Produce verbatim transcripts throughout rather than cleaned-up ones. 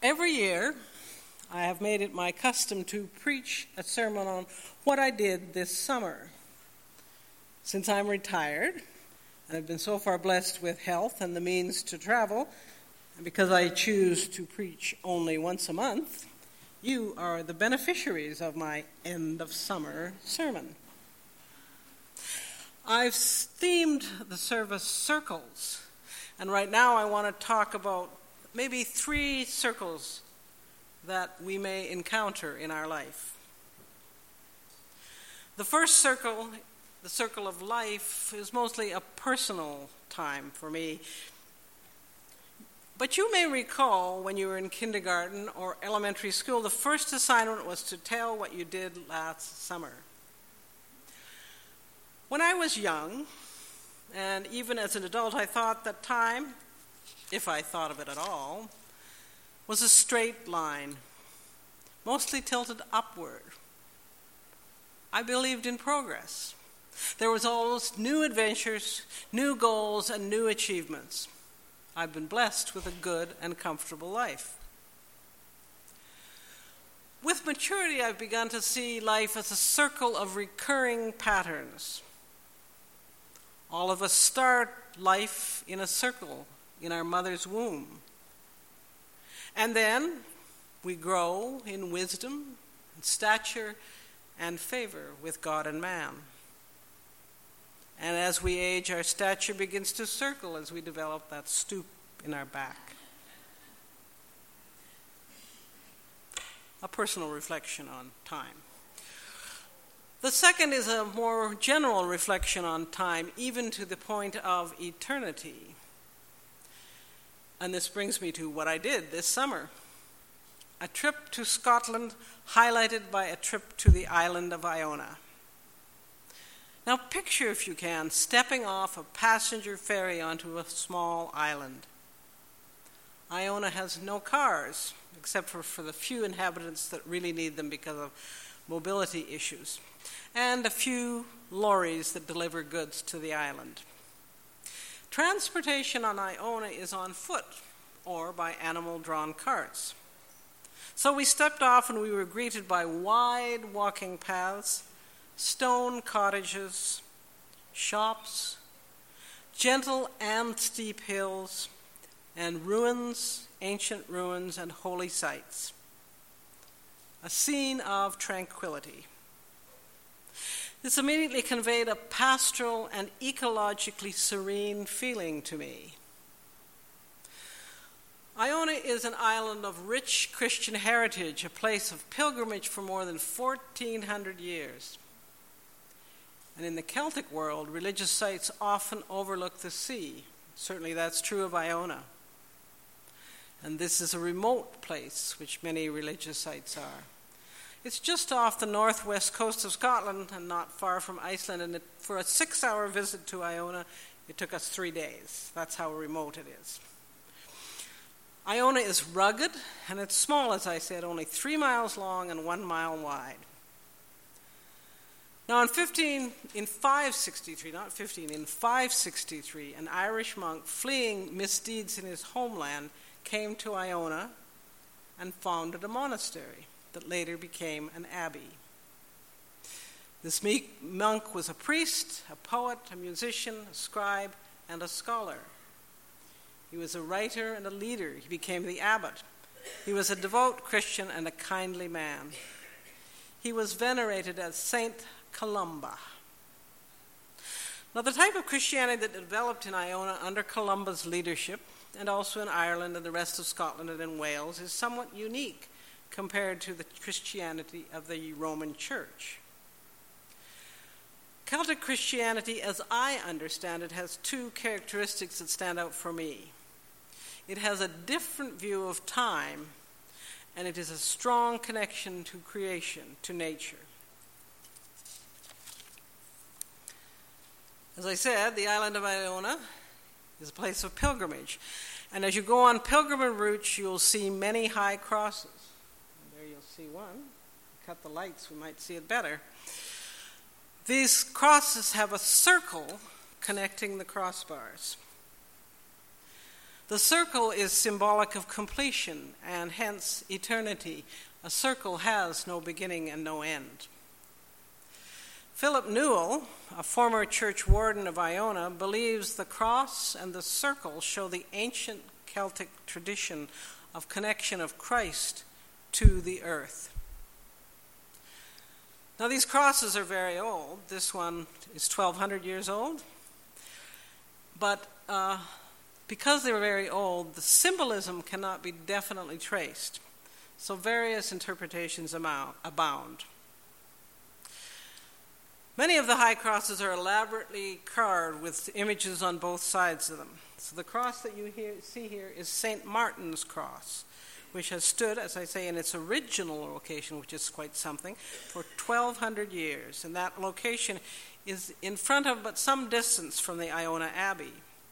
Every year, I have made it my custom to preach a sermon on what I did this summer. Since I'm retired, and have been so far blessed with health and the means to travel, and because I choose to preach only once a month, you are the beneficiaries of my end of summer sermon. I've themed the service circles, and right now I want to talk about maybe three circles that we may encounter in our life. The first circle, the circle of life, is mostly a personal time for me. But you may recall when you were in kindergarten or elementary school, the first assignment was to tell what you did last summer. When I was young, and even as an adult, I thought that time, if I thought of it at all, was a straight line, mostly tilted upward. I believed in progress. There was always new adventures, new goals, and new achievements. I've been blessed with a good and comfortable life. With maturity, I've begun to see life as a circle of recurring patterns. All of us start life in a circle in our mother's womb. And then we grow in wisdom, and stature, and favor with God and man. And as we age, our stature begins to circle as we develop that stoop in our back. A personal reflection on time. The second is a more general reflection on time, even to the point of eternity. And this brings me to what I did this summer. A trip to Scotland highlighted by a trip to the island of Iona. Now picture, if you can, stepping off a passenger ferry onto a small island. Iona has no cars, except for, for the few inhabitants that really need them because of mobility issues, and a few lorries that deliver goods to the island. Transportation on Iona is on foot or by animal-drawn carts. So we stepped off and we were greeted by wide walking paths, stone cottages, shops, gentle and steep hills, and ruins, ancient ruins, and holy sites. A scene of tranquility. This immediately conveyed a pastoral and ecologically serene feeling to me. Iona is an island of rich Christian heritage, a place of pilgrimage for more than fourteen hundred years. And in the Celtic world, religious sites often overlook the sea. Certainly that's true of Iona. And this is a remote place, which many religious sites are. It's just off the northwest coast of Scotland and not far from Iceland. And it, for a six-hour visit to Iona, it took us three days. That's how remote it is. Iona is rugged, and it's small, as I said, only three miles long and one mile wide. Now in fifteen, in five sixty-three, not fifteen, in five sixty-three, an Irish monk fleeing misdeeds in his homeland came to Iona and founded a monastery that later became an abbey. This monk was a priest, a poet, a musician, a scribe, and a scholar. He was a writer and a leader. He became the abbot. He was a devout Christian and a kindly man. He was venerated as Saint Columba. Now, the type of Christianity that developed in Iona under Columba's leadership, and also in Ireland and the rest of Scotland and in Wales, is somewhat unique compared to the Christianity of the Roman Church. Celtic Christianity, as I understand it, has two characteristics that stand out for me. It has a different view of time, and it is a strong connection to creation, to nature. As I said, the island of Iona is a place of pilgrimage. And as you go on pilgrimage routes, you'll see many high crosses. And there you'll see one. Cut the lights, we might see it better. These crosses have a circle connecting the crossbars. The circle is symbolic of completion and hence eternity. A circle has no beginning and no end. Philip Newell, a former church warden of Iona, believes the cross and the circle show the ancient Celtic tradition of connection of Christ to the earth. Now these crosses are very old. This one is twelve hundred years old. But uh, because they're very old, the symbolism cannot be definitely traced. So various interpretations abound. Many of the high crosses are elaborately carved with images on both sides of them. So the cross that you hear, see here is Saint Martin's cross, which has stood, as I say, in its original location, which is quite something, for twelve hundred years. And that location is in front of, but some distance from the Iona Abbey.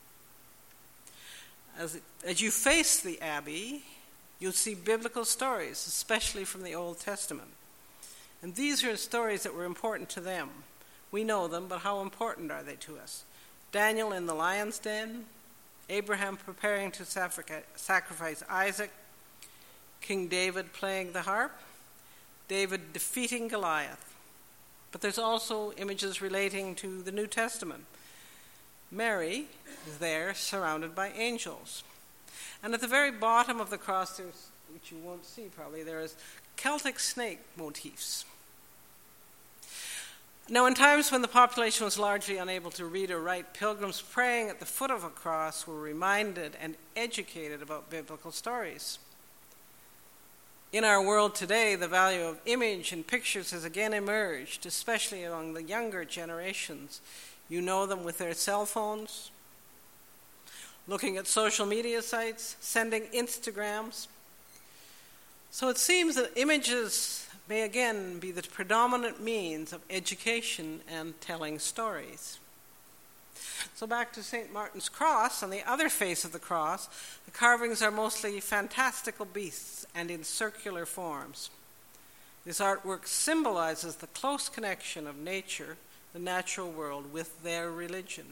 As, as you face the Abbey, you'll see biblical stories, especially from the Old Testament. And these are stories that were important to them. We know them, but how important are they to us? Daniel in the lion's den, Abraham preparing to sacrifice Isaac, King David playing the harp, David defeating Goliath. But there's also images relating to the New Testament. Mary is there surrounded by angels. And at the very bottom of the cross, there's, which you won't see probably, there is Celtic snake motifs. Now, in times when the population was largely unable to read or write, pilgrims praying at the foot of a cross were reminded and educated about biblical stories. In our world today, the value of image and pictures has again emerged, especially among the younger generations. You know them with their cell phones, looking at social media sites, sending Instagrams. So it seems that images may again be the predominant means of education and telling stories. So back to Saint Martin's cross. On the other face of the cross, the carvings are mostly fantastical beasts and in circular forms. This artwork symbolizes the close connection of nature, the natural world, with their religion.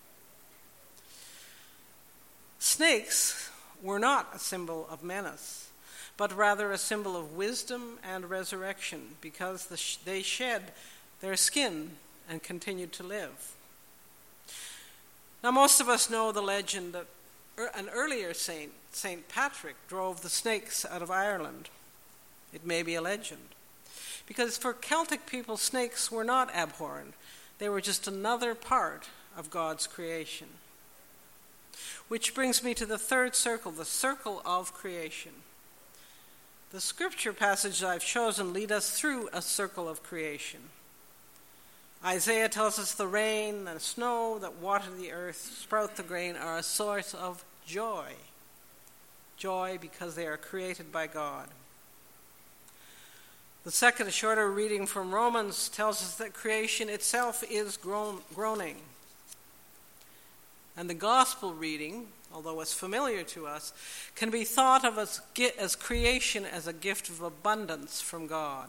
Snakes were not a symbol of menace, but rather a symbol of wisdom and resurrection, because the sh- they shed their skin and continued to live. Now, most of us know the legend that er- an earlier saint, Saint Patrick, drove the snakes out of Ireland. It may be a legend. Because for Celtic people, snakes were not abhorrent. They were just another part of God's creation. Which brings me to the third circle, the circle of creation. The scripture passages I've chosen lead us through a circle of creation. Isaiah tells us the rain and snow that water the earth, sprout the grain, are a source of joy. Joy because they are created by God. The second, shorter reading from Romans tells us that creation itself is groan, groaning. And the gospel reading, although it's familiar to us, can be thought of as, as creation as a gift of abundance from God.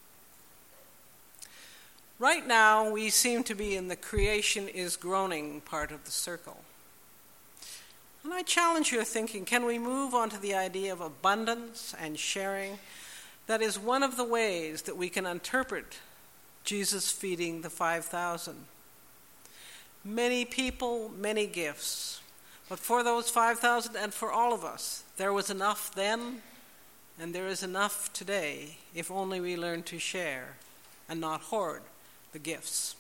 Right now, we seem to be in the creation is groaning part of the circle. And I challenge your thinking, can we move on to the idea of abundance and sharing? That is one of the ways that we can interpret Jesus feeding the five thousand. Many people, many gifts. But for those five thousand and for all of us, there was enough then, and there is enough today, if only we learn to share and not hoard the gifts.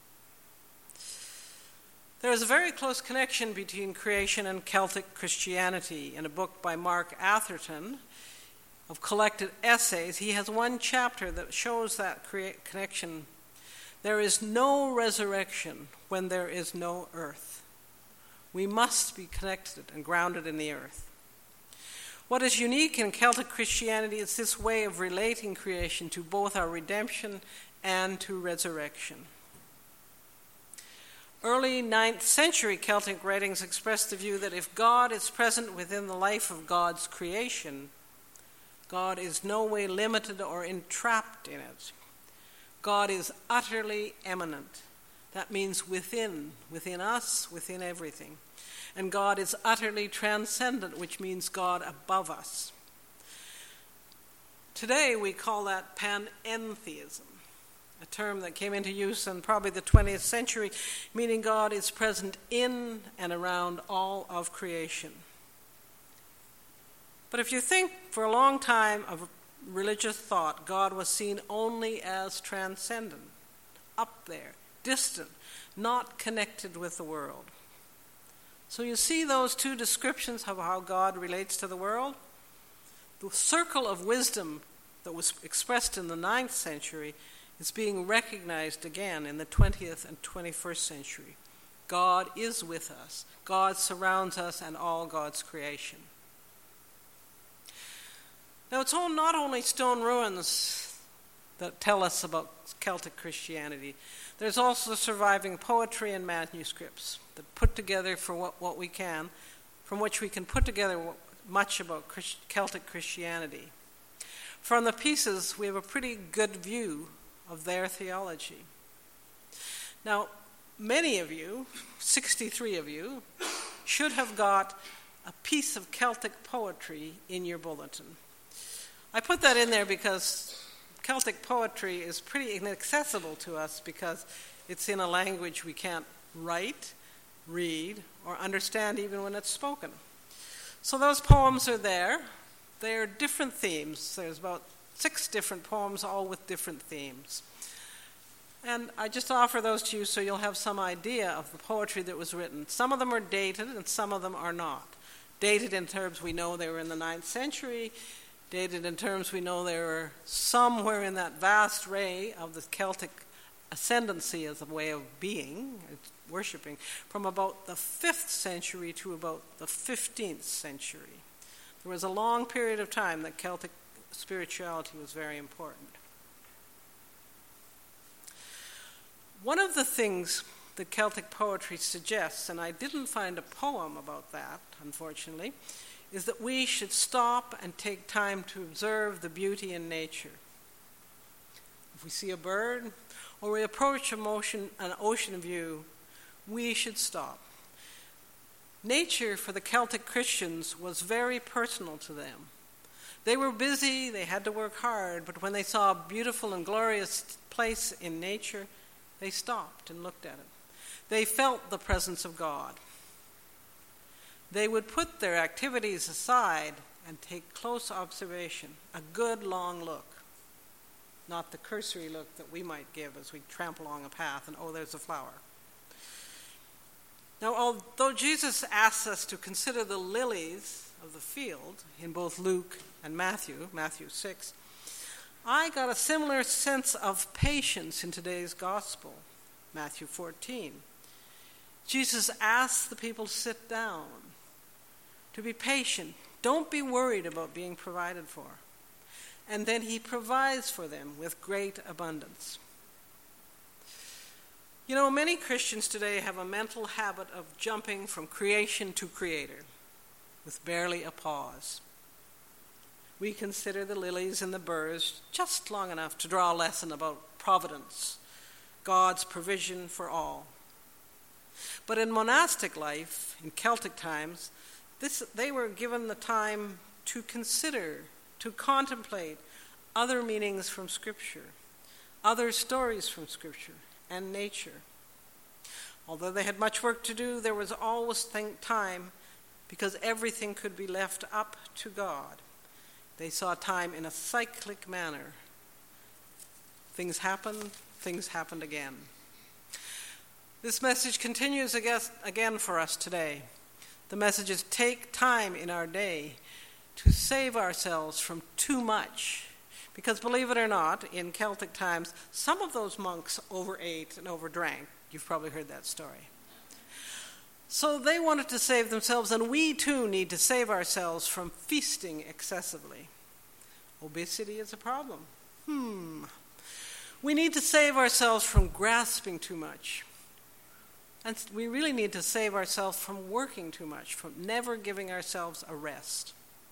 There is a very close connection between creation and Celtic Christianity. In a book by Mark Atherton of collected essays, he has one chapter that shows that crea- connection. There is no resurrection when there is no earth. We must be connected and grounded in the earth. What is unique in Celtic Christianity is this way of relating creation to both our redemption and to resurrection. Early ninth century Celtic writings expressed the view that if God is present within the life of God's creation, God is no way limited or entrapped in it. God is utterly immanent. That means within, within us, within everything. and God is utterly transcendent, which means God above us. Today we call that panentheism, a term that came into use in probably the twentieth century, meaning God is present in and around all of creation. But if you think for a long time of religious thought, God was seen only as transcendent, up there, distant, not connected with the world. So you see those two descriptions of how God relates to the world? The circle of wisdom that was expressed in the ninth century is being recognized again in the twentieth and twenty-first century. God is with us. God surrounds us and all God's creation. Now, it's all not only stone ruins that tell us about Celtic Christianity. There's also surviving poetry and manuscripts that put together for what, what we can, from which we can put together much about Christ, Celtic Christianity. From the pieces, we have a pretty good view of their theology. Now, many of you, sixty-three of you, should have got a piece of Celtic poetry in your bulletin. I put that in there because Celtic poetry is pretty inaccessible to us because it's in a language we can't write, read, or understand even when it's spoken. So those poems are there. They're different themes. There's about six different poems, all with different themes. And I just offer those to you so you'll have some idea of the poetry that was written. Some of them are dated and some of them are not. Dated in terms we know they were in the ninth century, dated in terms we know they were somewhere in that vast array of the Celtic ascendancy as a way of being, worshipping, from about the fifth century to about the fifteenth century. There was a long period of time that Celtic spirituality was very important. One of the things that Celtic poetry suggests, and I didn't find a poem about that, unfortunately, is that we should stop and take time to observe the beauty in nature. If we see a bird or we approach a motion, an ocean view, we should stop. Nature for the Celtic Christians was very personal to them. They were busy, they had to work hard, but when they saw a beautiful and glorious place in nature, they stopped and looked at it. They felt the presence of God. They would put their activities aside and take close observation, a good long look, not the cursory look that we might give as we tramp along a path and, oh, there's a flower. Now, although Jesus asks us to consider the lilies of the field in both Luke and Matthew, Matthew six, I got a similar sense of patience in today's gospel, Matthew fourteen. Jesus asks the people to sit down, to be patient. Don't be worried about being provided for. And then he provides for them with great abundance. You know, many Christians today have a mental habit of jumping from creation to creator with barely a pause. We consider the lilies and the birds just long enough to draw a lesson about providence, God's provision for all. But in monastic life, in Celtic times, this, they were given the time to consider, to contemplate other meanings from Scripture, other stories from Scripture, and nature. Although they had much work to do, there was always time because everything could be left up to God. They saw time in a cyclic manner. Things happened, things happened again. This message continues again for us today. The message is take time in our day to save ourselves from too much. Because believe it or not, in Celtic times, some of those monks overate and overdrank. You've probably heard that story. So they wanted to save themselves, and we too need to save ourselves from feasting excessively. Obesity is a problem. Hmm. We need to save ourselves from grasping too much. And we really need to save ourselves from working too much, from never giving ourselves a rest.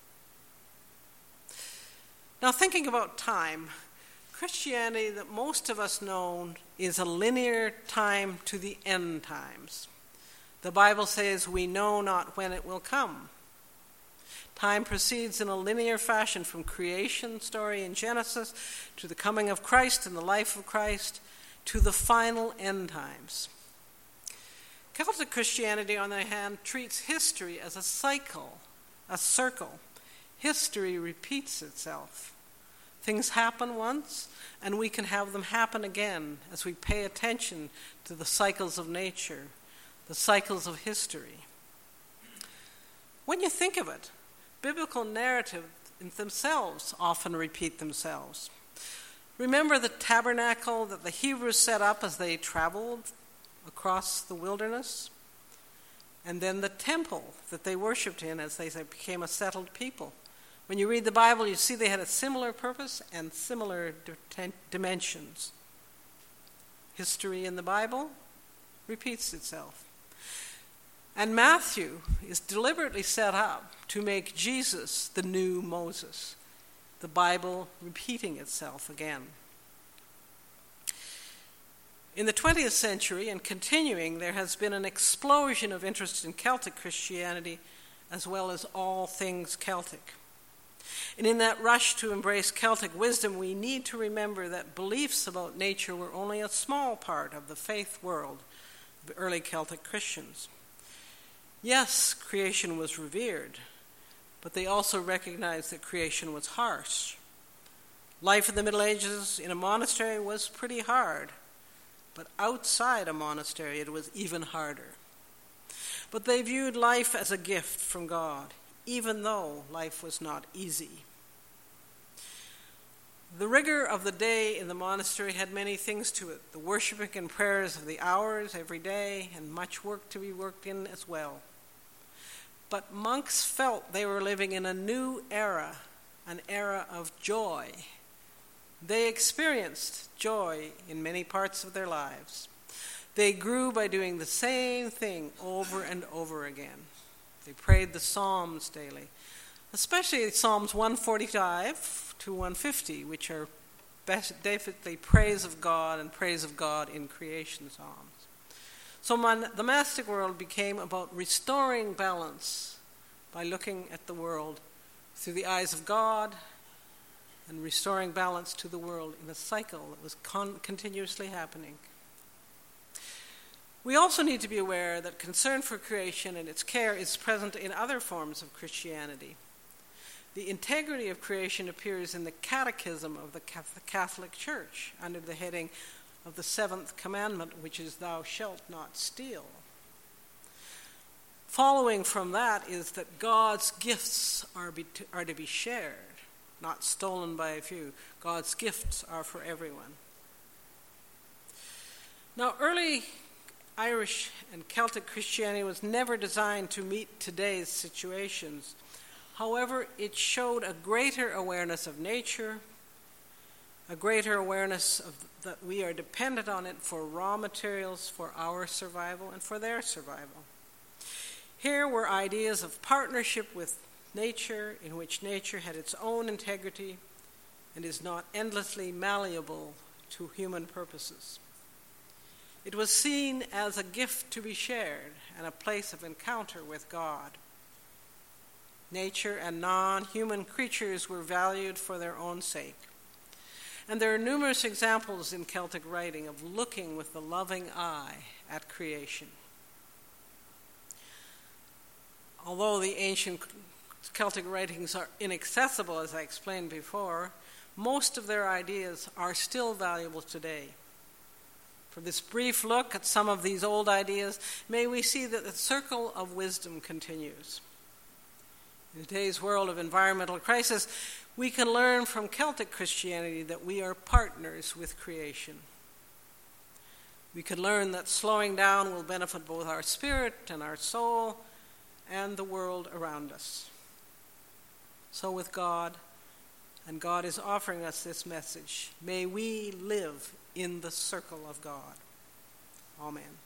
Now, thinking about time, Christianity that most of us know is a linear time to the end times. The Bible says we know not when it will come. Time proceeds in a linear fashion from creation story in Genesis to the coming of Christ and the life of Christ to the final end times. Celtic Christianity, on the other hand, treats history as a cycle, a circle. History repeats itself. Things happen once, and we can have them happen again as we pay attention to the cycles of nature, the cycles of history. When you think of it, biblical narratives themselves often repeat themselves. Remember the tabernacle that the Hebrews set up as they traveled across the wilderness? And then the temple that they worshipped in as they became a settled people. When you read the Bible, you see they had a similar purpose and similar dimensions. History in the Bible repeats itself. And Matthew is deliberately set up to make Jesus the new Moses, the Bible repeating itself again. In the twentieth century and continuing, there has been an explosion of interest in Celtic Christianity as well as all things Celtic. And in that rush to embrace Celtic wisdom, we need to remember that beliefs about nature were only a small part of the faith world of early Celtic Christians. Yes, creation was revered, but they also recognized that creation was harsh. Life in the Middle Ages in a monastery was pretty hard, but outside a monastery it was even harder. But they viewed life as a gift from God, even though life was not easy. The rigor of the day in the monastery had many things to it, the worshiping and prayers of the hours every day, and much work to be worked in as well. But monks felt they were living in a new era, an era of joy. They experienced joy in many parts of their lives. They grew by doing the same thing over and over again. They prayed the Psalms daily, especially Psalms one forty-five to one fifty, which are basically praise of God and praise of God in creation psalms. So mon- the monastic world became about restoring balance by looking at the world through the eyes of God and restoring balance to the world in a cycle that was con- continuously happening. We also need to be aware that concern for creation and its care is present in other forms of Christianity. The integrity of creation appears in the Catechism of the Catholic Church under the heading of the seventh commandment, which is, "Thou shalt not steal." Following from that is that God's gifts are, be to, are to be shared, not stolen by a few. God's gifts are for everyone. Now, early Irish and Celtic Christianity was never designed to meet today's situations. However, it showed a greater awareness of nature, a greater awareness of that we are dependent on it for raw materials for our survival and for their survival. Here were ideas of partnership with nature, in which nature had its own integrity and is not endlessly malleable to human purposes. It was seen as a gift to be shared and a place of encounter with God. Nature and non-human creatures were valued for their own sake. And there are numerous examples in Celtic writing of looking with the loving eye at creation. Although the ancient Celtic writings are inaccessible, as I explained before, most of their ideas are still valuable today. For this brief look at some of these old ideas, may we see that the circle of wisdom continues. In today's world of environmental crisis, we can learn from Celtic Christianity that we are partners with creation. We can learn that slowing down will benefit both our spirit and our soul and the world around us. So with God, and God is offering us this message, may we live in the circle of God. Amen.